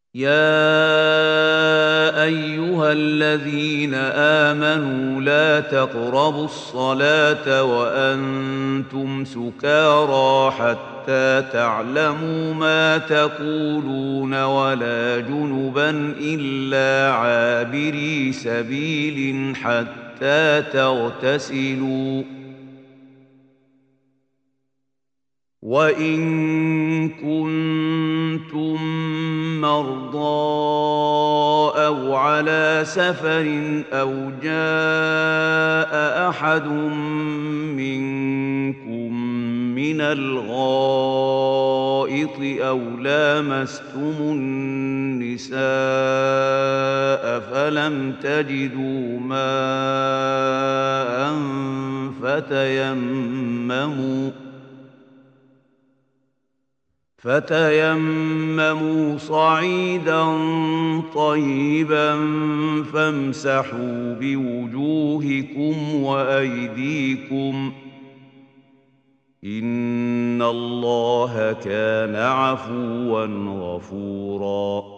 يا أيها الذين آمنوا لا تقربوا الصلاة وأنتم سكارى حتى تعلموا ما تقولون ولا جنبا إلا عابري سبيل حتى تغتسلوا وإن كنتم مرضى أو على سفر أو جاء أحد منكم من الغائط أو لامستم النساء فلم تجدوا ماء فتيمموا صعيدا طيبا فامسحوا بوجوهكم وأيديكم إن الله كان عفوا غفورا